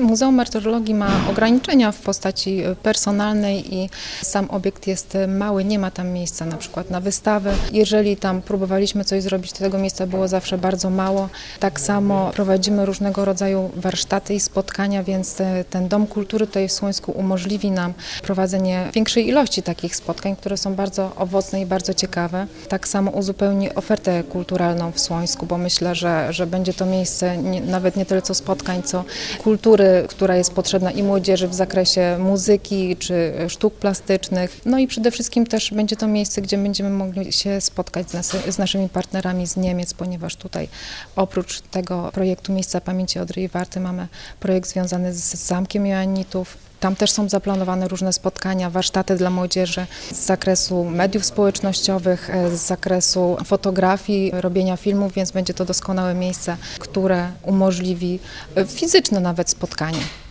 Muzeum Martyrologii ma ograniczenia w postaci personalnej i sam obiekt jest mały, nie ma tam miejsca na przykład na wystawy. Jeżeli tam próbowaliśmy coś zrobić, to tego miejsca było zawsze bardzo mało. Tak samo prowadzimy różnego rodzaju warsztaty i spotkania, więc ten Dom Kultury tutaj w Słońsku umożliwi nam prowadzenie większej ilości takich spotkań, które są bardzo owocne i bardzo ciekawe. Tak samo uzupełni ofertę kulturalną w Słońsku, bo myślę, że będzie to miejsce nawet nie tyle co spotkań, co kultury, która jest potrzebna i młodzieży w zakresie muzyki czy sztuk plastycznych. No i przede wszystkim też będzie to miejsce, gdzie będziemy mogli się spotkać z naszymi partnerami z Niemiec, ponieważ tutaj oprócz tego projektu Miejsca Pamięci Odry i Warty mamy projekt związany z Zamkiem Joannitów. Tam też są zaplanowane różne spotkania, warsztaty dla młodzieży z zakresu mediów społecznościowych, z zakresu fotografii, robienia filmów, więc będzie to doskonałe miejsce, które umożliwi fizyczne nawet spotkanie.